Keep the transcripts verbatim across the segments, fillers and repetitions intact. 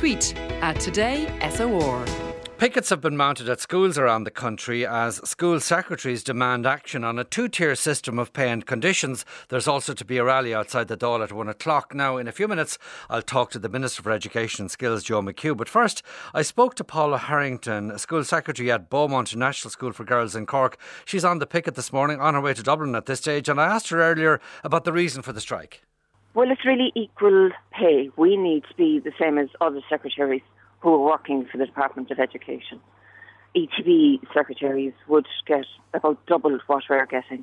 Tweet at Today S O R. Pickets have been mounted at schools around the country as school secretaries demand action on a two-tier system of pay and conditions. There's also to be a rally outside the Dáil at one o'clock. Now, in a few minutes, I'll talk to the Minister for Education and Skills, Joe McHugh. But first, I spoke to Paula Harrington, School Secretary at Beaumont National School for Girls in Cork. She's on the picket this morning, on her way to Dublin at this stage, and I asked her earlier about the reason for the strike. Well, it's really equal pay. We need to be the same as other secretaries who are working for the Department of Education. E T B secretaries would get about double what we're getting.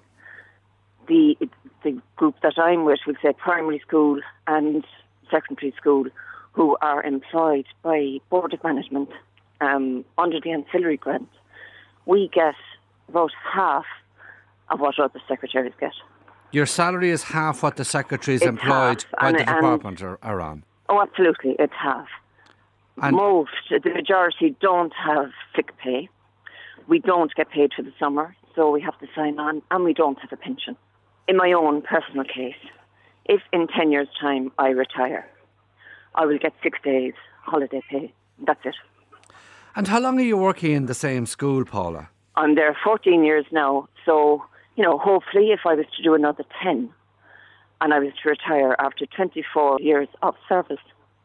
The the group that I'm with, we'll say primary school and secondary school, who are employed by Board of Management um, under the ancillary grant, we get about half of what other secretaries get. Your salary is half what the secretaries it's employed half. by and, the department are, are on? Oh, absolutely, it's half. And most, the majority don't have sick pay. We don't get paid for the summer, so we have to sign on, and we don't have a pension. In my own personal case, if in ten years' time I retire, I will get six days holiday pay. That's it. And how long are you working in the same school, Paula? I'm there fourteen years now, so, you know, hopefully if I was to do another ten, and I was to retire after twenty-four years of service,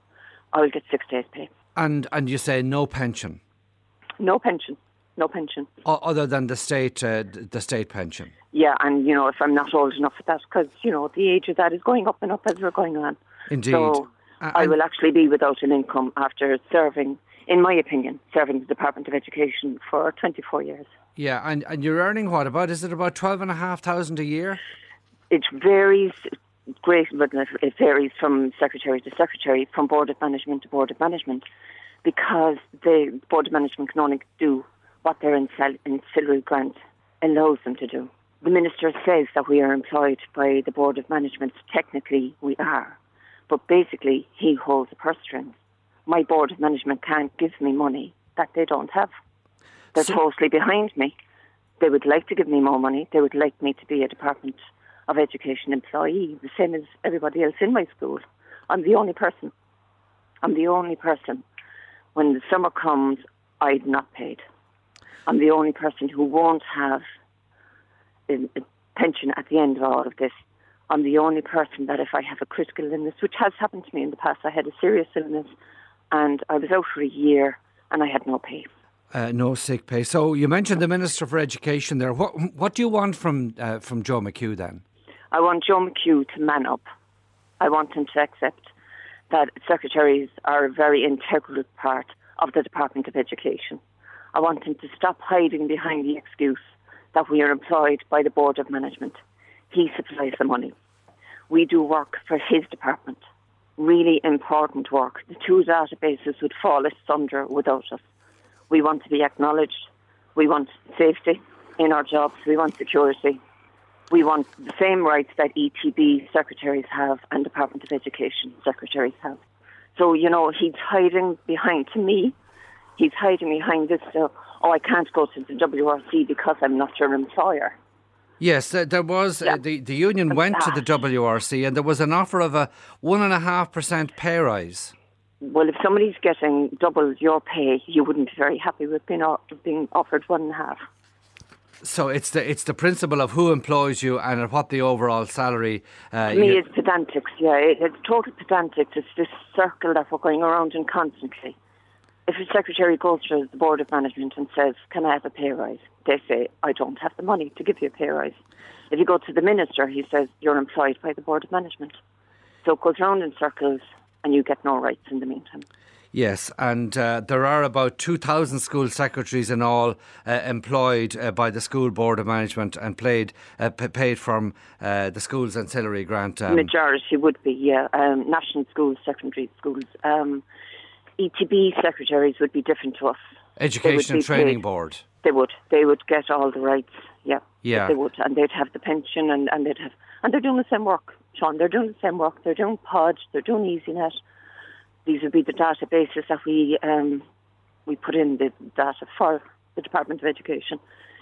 I will get six days pay. And and you say no pension? No pension, no pension. O- other than the state uh, the state pension? Yeah, and, you know, if I'm not old enough for that, because, you know, the age of that is going up and up as we're going on. Indeed. So uh, I will actually be without an income after serving, in my opinion, serving the Department of Education for twenty-four years. Yeah, and, and you're earning what about? Is it about twelve and a half thousand a year? It varies. Great, but it varies from secretary to secretary, from Board of Management to Board of Management, because the Board of Management can only do what their ancillary grant allows them to do. The Minister says that we are employed by the Board of Management. Technically, we are. But basically, he holds the purse strings. My Board of Management can't give me money that they don't have. They're so- totally behind me. They would like to give me more money. They would like me to be a Department of Education employee, the same as everybody else in my school. I'm the only person. I'm the only person. When the summer comes, I'm not paid. I'm the only person who won't have a, a pension at the end of all of this. I'm the only person that if I have a critical illness, which has happened to me in the past, I had a serious illness and I was out for a year and I had no pay. Uh, no sick pay. So you mentioned the Minister for Education there. What what do you want from uh, from Joe McHugh then? I want Joe McHugh to man up. I want him to accept that secretaries are a very integral part of the Department of Education. I want him to stop hiding behind the excuse that we are employed by the Board of Management. He supplies the money. We do work for his department, really important work. The two databases would fall asunder without us. We want to be acknowledged. We want safety in our jobs. We want security. We want the same rights that E T B secretaries have and Department of Education secretaries have. So, you know, he's hiding behind, to me, he's hiding behind this, uh, oh, I can't go to the W R C because I'm not your employer. Yes, uh, there was, yeah. uh, the, the union went that. to the W R C and there was an offer of a one point five percent pay rise. Well, if somebody's getting double your pay, you wouldn't be very happy with being, being offered one and a half. So it's the it's the principle of who employs you and at what the overall salary. Uh, to me, it's pedantics. Yeah, it, it's total pedantics. It's this circle that we're going around in constantly. If a secretary goes to the Board of Management and says, "Can I have a pay rise?" they say, "I don't have the money to give you a pay rise." If you go to the Minister, he says, "You're employed by the Board of Management." So it goes round in circles, and you get no rights in the meantime. Yes, and uh, there are about two thousand school secretaries in all uh, employed uh, by the School Board of Management and paid, uh, p- paid from uh, the school's ancillary grant. Um. Majority would be, yeah. Um, national schools, secondary schools. Um, E T B secretaries would be different to us. Education and Training paid. Board. They would. They would get all the rights, yeah. Yeah. They would, and they'd have the pension and, and they'd have... And they're doing the same work, Sean. They're doing the same work. They're doing Pod, they're doing EasyNet. These would be the databases that we um, we put in the data for the Department of Education.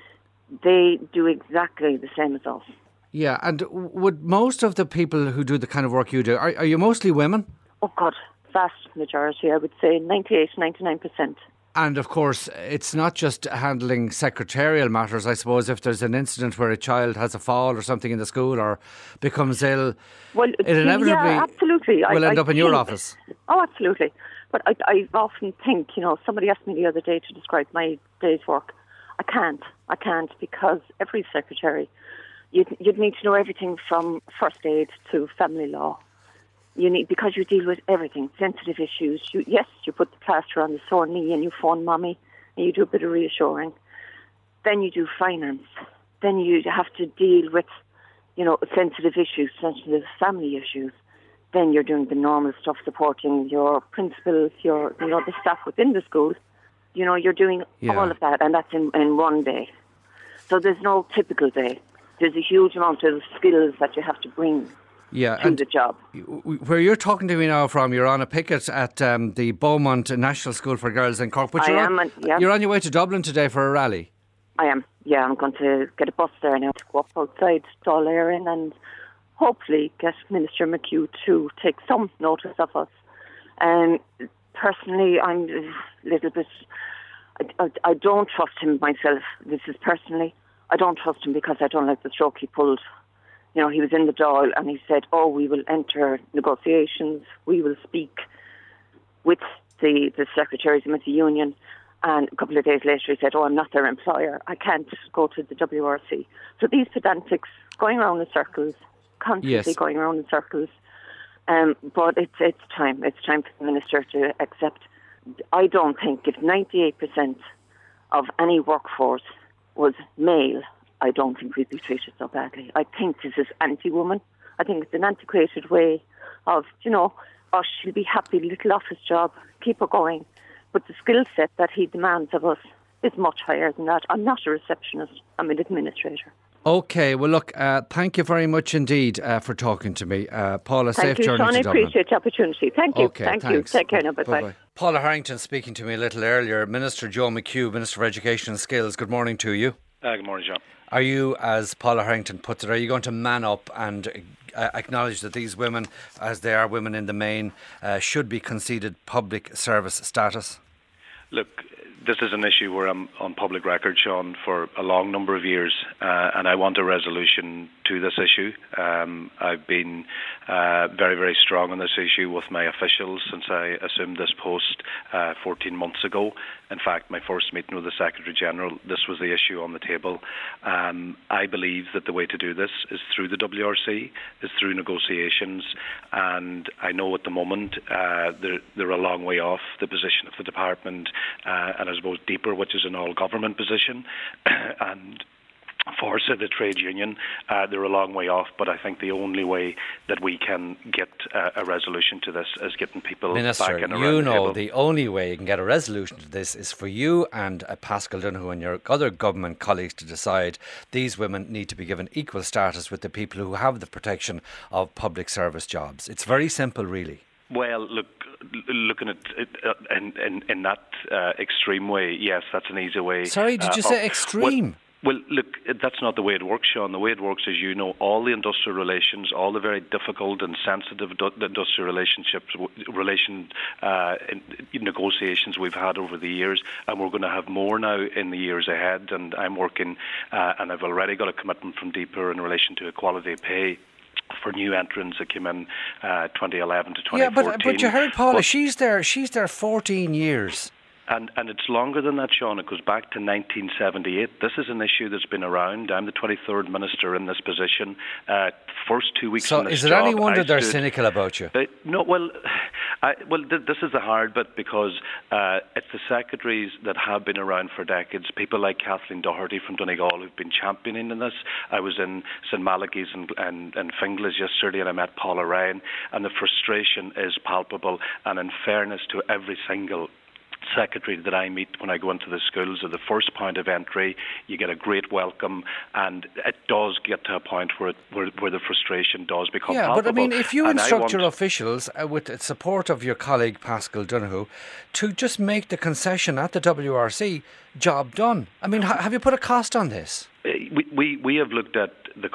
They do exactly the same as us. Yeah, and would most of the people who do the kind of work you do, are, are you mostly women? Oh, God, vast majority, I would say ninety-eight, ninety-nine percent. And of course, it's not just handling secretarial matters. I suppose if there's an incident where a child has a fall or something in the school or becomes ill, well, it inevitably yeah, absolutely. will I, end I up in your think, office. Oh, absolutely. But I, I often think, you know, somebody asked me the other day to describe my day's work. I can't. I can't because every secretary, you'd, you'd need to know everything from first aid to family law. You need, because you deal with everything, sensitive issues. You, yes, you put the plaster on the sore knee and you phone mommy and you do a bit of reassuring. Then you do finance. Then you have to deal with, you know, sensitive issues, sensitive family issues. Then you're doing the normal stuff, supporting your principals, your, you know, the staff within the school. You know, you're doing Yeah. all of that, and that's in, in one day. So there's no typical day. There's a huge amount of skills that you have to bring Yeah, to and the job. where you're talking to me now from, you're on a picket at um, the Beaumont National School for Girls in Cork. But I you're am, on, and- yeah. you're on your way to Dublin today for a rally. I am. Yeah, I'm going to get a bus there now to go up outside Dáil Éireann and hopefully get Minister McHugh to take some notice of us. Um, personally, I'm a little bit... I, I, I don't trust him myself. This is personally. I don't trust him because I don't like the stroke he pulled. You know, he was in the Dáil and he said, oh, we will enter negotiations, we will speak with the, the secretaries and with the union. And a couple of days later he said, oh, I'm not their employer. I can't go to the W R C. So these pedantics going around in circles, constantly Yes. going around in circles. Um, but it's it's time. It's time for the minister to accept. I don't think if ninety-eight percent of any workforce was male, I don't think we'd be treated so badly. I think this is anti-woman. I think it's an antiquated way of, you know, oh, she'll be happy, little office job, keep her going. But the skill set that he demands of us is much higher than that. I'm not a receptionist. I'm an administrator. OK, well, look, uh, thank you very much indeed uh, for talking to me. Uh, Paula, Thank safe you, journey Sean. to I Dublin. appreciate the opportunity. Thank you. Okay, Thank thanks. you. Take care now. Bye-bye. Bye-bye. Paula Harrington speaking to me a little earlier. Minister Joe McHugh, Minister for Education and Skills, good morning to you. Uh, good morning, John. Are you, as Paula Harrington puts it, are you going to man up and uh, acknowledge that these women, as they are women in the main, uh, should be conceded public service status? Look, this is an issue where I'm on public record, Sean, for a long number of years, uh, and I want a resolution to this issue. Um, I've been uh, very, very strong on this issue with my officials since I assumed this post uh, fourteen months ago. In fact, my first meeting with the Secretary-General, this was the issue on the table. Um, I believe that the way to do this is through the W R C, is through negotiations, and I know at the moment uh, they're, they're a long way off the position of the Department, uh, and I suppose deeper, which is an all-government position, and for say, the trade union, uh, they're a long way off, but I think the only way that we can get uh, a resolution to this is getting people Minister, back in around you the know table. the only way you can get a resolution to this is for you and uh, Pascal Donoghue and your other government colleagues to decide these women need to be given equal status with the people who have the protection of public service jobs. It's very simple, really. Well, look, looking at it uh, in, in, in that uh, extreme way, yes, that's an easy way. Sorry, did you uh, say of- extreme? Well, Well, look, that's not the way it works, Sean. The way it works is, you know, all the industrial relations, all the very difficult and sensitive du- industrial relationships, w- relation uh, in, negotiations we've had over the years, and we're going to have more now in the years ahead. And I'm working, uh, and I've already got a commitment from DEPA in relation to equality of pay for new entrants that came in uh, twenty eleven to twenty fourteen. Yeah, but but you heard Paula. But- she's there. She's there fourteen years. And and it's longer than that, Sean. It goes back to nineteen seventy-eight. This is an issue that's been around. I'm the twenty-third minister in this position. Uh, first two weeks So in this is it job, any wonder I they're stood- cynical about you? Uh, no, well, I, well, th- this is the hard bit because uh, it's the secretaries that have been around for decades. People like Kathleen Doherty from Donegal who've been championing in this. I was in Saint Malachy's and, and, and Finglas yesterday, and I met Paula Ryan, and the frustration is palpable. And in fairness to every single secretary that I meet when I go into the schools, at the first point of entry, you get a great welcome, and it does get to a point where it, where, where the frustration does become Yeah, palpable. but I mean, if you And I instruct want- your officials, uh, with the support of your colleague Pascal Donoghue, to just make the concession at the W R C, job done. I mean, ha- have you put a cost on this? Uh, We, we, we have looked at the cost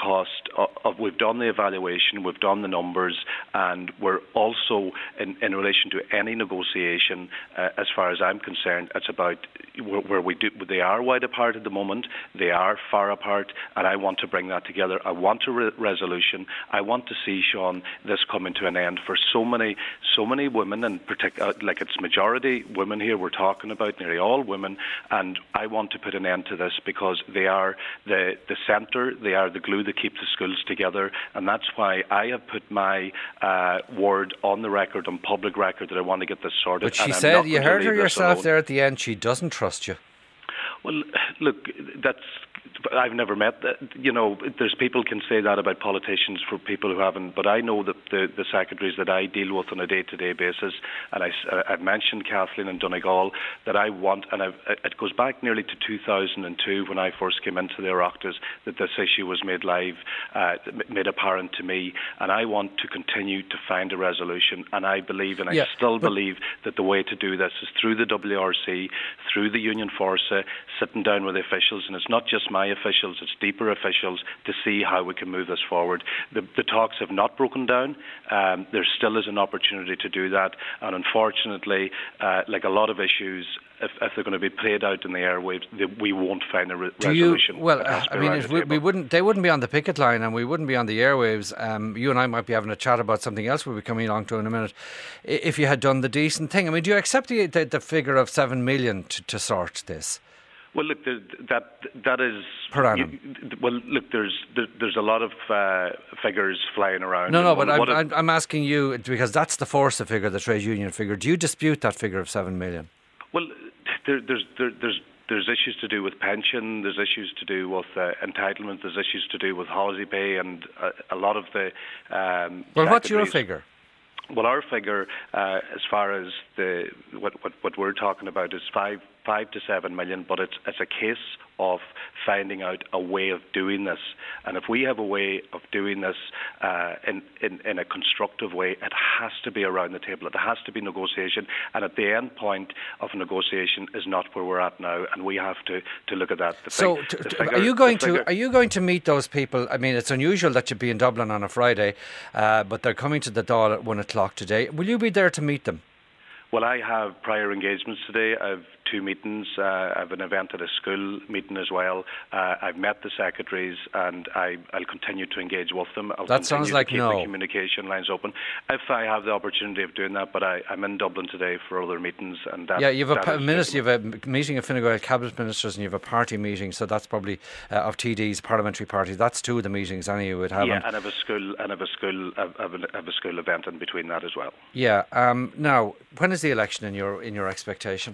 uh, we've done the evaluation, we've done the numbers, and we're also, in, in relation to any negotiation, uh, as far as I'm concerned, it's about where, where we do, they are wide apart at the moment, they are far apart, and I want to bring that together. I want a re- resolution. I want to see, Sean, this coming to an end for so many, so many women, and particular, like it's majority women here we're talking about, nearly all women, and I want to put an end to this because they are the, the centre, they are the glue that keeps the schools together, and that's why I have put my uh, word on the record, on public record, that I want to get this sorted. But she said, you heard her yourself there at the end, she doesn't trust you. Well, look, that's... I've never met that. You know, there's people can say that about politicians for people who haven't, but I know that the, the secretaries that I deal with on a day-to-day basis, and I, I've mentioned Kathleen and Donegal, that I want, and I've, it goes back nearly to two thousand two when I first came into the Oireachtas, that this issue was made live, uh, made apparent to me, and I want to continue to find a resolution, and I believe, and I yeah, still believe that the way to do this is through the W R C, through the Union Force, sitting down with the officials, and it's not just my officials, it's deeper officials, to see how we can move this forward. The, the talks have not broken down. Um, there still is an opportunity to do that, and unfortunately, uh, like a lot of issues, if, if they're going to be played out in the airwaves, they, we won't find a re- do resolution. You, well, I mean, it, we, we wouldn't. They wouldn't be on the picket line, and we wouldn't be on the airwaves. Um, you and I might be having a chat about something else we'll be coming along to in a minute. If you had done the decent thing, I mean, do you accept the the, the figure of seven million to, to sort this? Well, look, the, that that is per annum. You, well, look, there's there, there's a lot of uh, figures flying around. No, no, but I'm, I'm, I'm asking you because that's the Force figure, the trade union figure. Do you dispute that figure of seven million? Well, there, there's there, there's there's issues to do with pension. There's issues to do with uh, entitlement. There's issues to do with holiday pay, and uh, a lot of the. Um, well, what's your figure? Well, our figure, uh, as far as the what, what what we're talking about, is five five to seven million. But it's it's a case of finding out a way of doing this. And if we have a way of doing this uh, in, in in a constructive way, it has to be around the table. It has to be negotiation. And at the end point of negotiation is not where we're at now. And we have to, to look at that. The so, thing, to, the to, figure, are you going figure, to are you going to meet those people? I mean, it's unusual that you'd be in Dublin on a Friday, uh, but they're coming to the Dáil at one o'clock today. Will you be there to meet them? Well, I have prior engagements today. I've two meetings. Uh, I have an event at a school meeting as well. Uh, I've met the secretaries, and I, I'll continue to engage with them. I'll that sounds like to keep no. the communication lines open if I have the opportunity of doing that. But I, I'm in Dublin today for other meetings, and that, yeah, you have a minister, you have a meeting of Fine Gael cabinet ministers, and you have a party meeting. So that's probably uh, of T Ds, parliamentary parties. That's two of the meetings any you would have. Yeah, and I have a school, and I have a school, I have a, I have a school event in between that as well. Yeah. Um, now, when is the election in your in your expectation?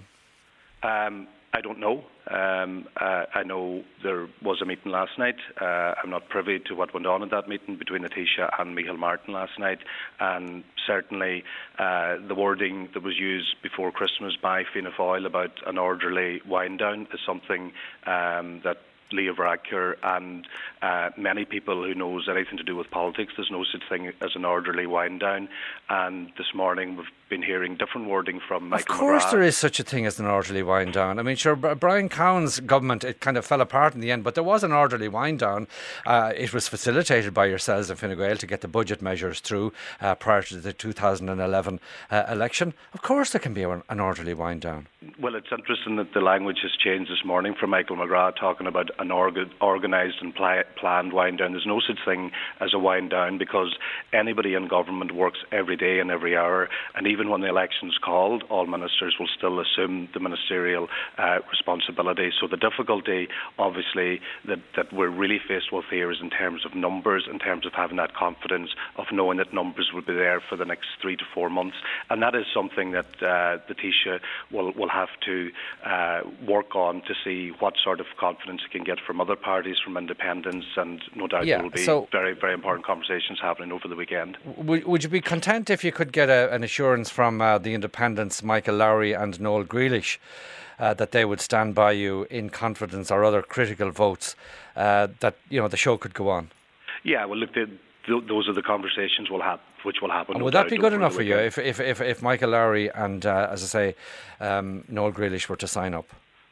Um, I don't know. Um, uh, I know there was a meeting last night. Uh, I'm not privy to what went on at that meeting between the Taoiseach and Micheál Martin last night. And certainly uh, the wording that was used before Christmas by Fianna Fáil about an orderly wind down is something um, that Leo Varadkar and uh, many people who knows anything to do with politics, there's no such thing as an orderly wind down. And this morning we've been hearing different wording from Michael Of course McGrath. There is such a thing as an orderly wind down. I mean, sure, Brian Cowen's government, it kind of fell apart in the end, but there was an orderly wind down. Uh, it was facilitated by yourselves in Fine Gael to get the budget measures through uh, prior to the two thousand eleven uh, election. Of course there can be an orderly wind down. Well, it's interesting that the language has changed this morning from Michael McGrath talking about an orga- organised and pl- planned wind down. There's no such thing as a wind down because anybody in government works every day and every hour, and even when the election's called, all ministers will still assume the ministerial uh, responsibility. So the difficulty, obviously, that, that we're really faced with here is in terms of numbers, in terms of having that confidence of knowing that numbers will be there for the next three to four months. And that is something that uh, the Taoiseach will, will have to uh, work on to see what sort of confidence it can get from other parties, from independents, and no doubt yeah, there will be so very, very important conversations happening over the weekend. Would, would you be content if you could get a, an assurance from uh, the independents, Michael Lowry and Noel Grealish, uh, that they would stand by you in confidence or other critical votes, uh, that you know the show could go on? Yeah, well, look, the, th- those are the conversations we'll have, which will happen. And no would that be good enough for you if, if if if Michael Lowry and, uh, as I say, um, Noel Grealish were to sign up?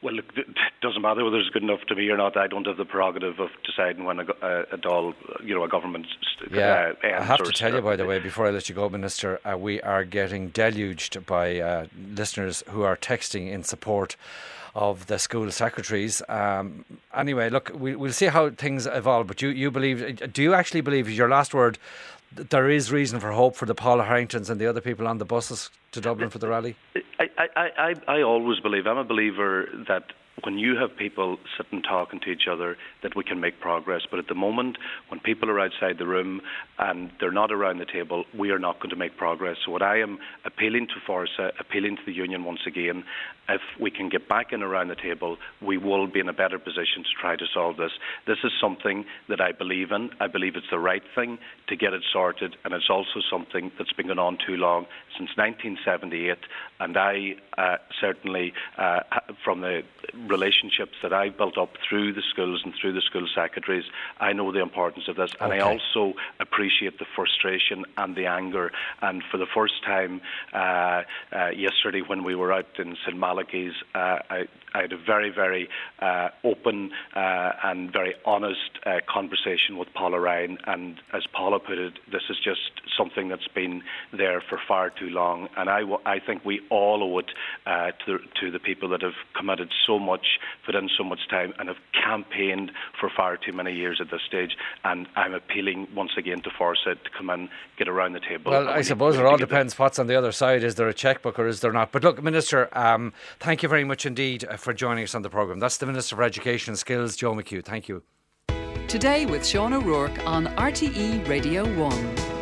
Well, look, it doesn't matter whether it's good enough to me or not. I don't have the prerogative of deciding when a, a, a doll, you know, a government. Yeah, uh, I have to tell you, by the way, before I let you go, Minister, uh, we are getting deluged by uh, listeners who are texting in support of the school secretaries. Um, anyway, look, we, we'll see how things evolve. But you, you believe? Do you actually believe? Is your last word? That there is reason for hope for the Paula Harringtons and the other people on the buses to Dublin for the rally? I, I, I, I always believe, I'm a believer that when you have people sitting talking to each other, that we can make progress. But at the moment, when people are outside the room and they're not around the table, we are not going to make progress. So what I am appealing to Forsa, appealing to the union once again, if we can get back in around the table, we will be in a better position to try to solve this. This is something that I believe in. I believe it's the right thing to get it sorted, and it's also something that's been going on too long, since nineteen seventy-eight. And I uh, certainly, uh, from the relationships that I've built up through the schools and through the school secretaries, I know the importance of this. And okay. I also appreciate the frustration and the anger. And for the first time uh, uh, yesterday when we were out in Saint Malachy's, uh, I, I had a very, very uh, open uh, and very honest uh, conversation with Paula Ryan. And as Paula put it, this is just something that's been there for far too long. And I, I think we all owe it uh, to, to the people that have committed so much, put in so much time, and have campaigned for far too many years at this stage. And I'm appealing once again to Forsa to come and get around the table. Well, I suppose it all depends what's on the other side. Is there a chequebook or is there not? But look, Minister, um, thank you very much indeed for joining us on the programme. That's the Minister for Education and Skills, Joe McHugh. Thank you. Today with Sean O'Rourke on R T E Radio one.